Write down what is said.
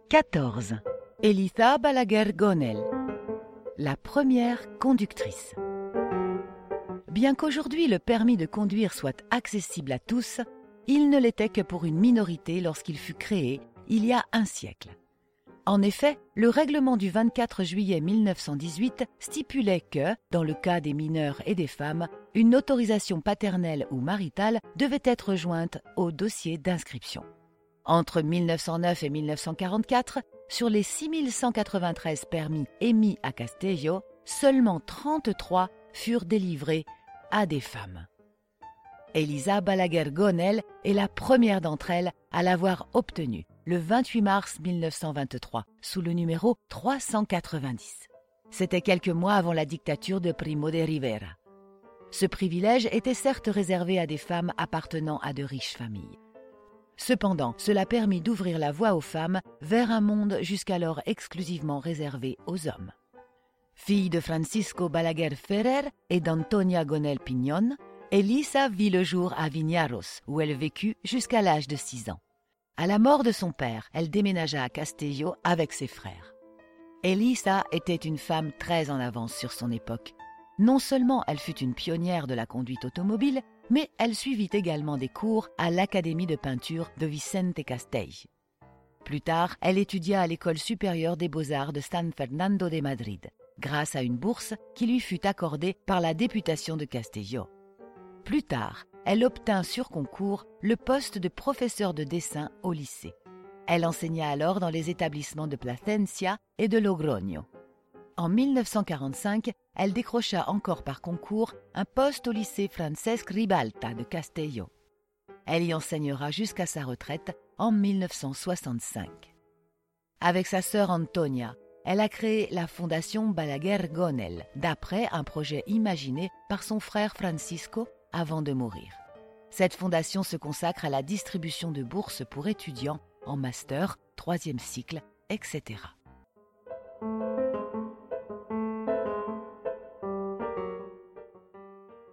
14. Elisa Balaguer Gonel, la première conductrice. Bien qu'aujourd'hui le permis de conduire soit accessible à tous, il ne l'était que pour une minorité lorsqu'il fut créé il y a un siècle. En effet, le règlement du 24 juillet 1918 stipulait que, dans le cas des mineurs et des femmes, une autorisation paternelle ou maritale devait être jointe au dossier d'inscription. Entre 1909 et 1944, sur les 6193 permis émis à Castelló, seulement 33 furent délivrés à des femmes. Elisa Balaguer Gonel est la première d'entre elles à l'avoir obtenu le 28 mars 1923 sous le numéro 390. C'était quelques mois avant la dictature de Primo de Rivera. Ce privilège était certes réservé à des femmes appartenant à de riches familles. Cependant, cela permit d'ouvrir la voie aux femmes vers un monde jusqu'alors exclusivement réservé aux hommes. Fille de Francisco Balaguer Ferrer et d'Antonia Gonel Piñón, Elisa vit le jour à Viñarros, où elle vécut jusqu'à l'âge de 6 ans. À la mort de son père, elle déménagea à Castelló avec ses frères. Elisa était une femme très en avance sur son époque. Non seulement elle fut une pionnière de la conduite automobile, mais elle suivit également des cours à l'Académie de peinture de Vicente Castell. Plus tard, elle étudia à l'École supérieure des beaux-arts de San Fernando de Madrid, grâce à une bourse qui lui fut accordée par la députation de Castelló. Plus tard, elle obtint sur concours le poste de professeur de dessin au lycée. Elle enseigna alors dans les établissements de Plasencia et de Logroño. En 1945, elle décrocha encore par concours un poste au lycée Francesc Ribalta de Castelló. Elle y enseignera jusqu'à sa retraite en 1965. Avec sa sœur Antonia, elle a créé la fondation Balaguer Gonel, d'après un projet imaginé par son frère Francisco avant de mourir. Cette fondation se consacre à la distribution de bourses pour étudiants en master, 3e cycle, etc.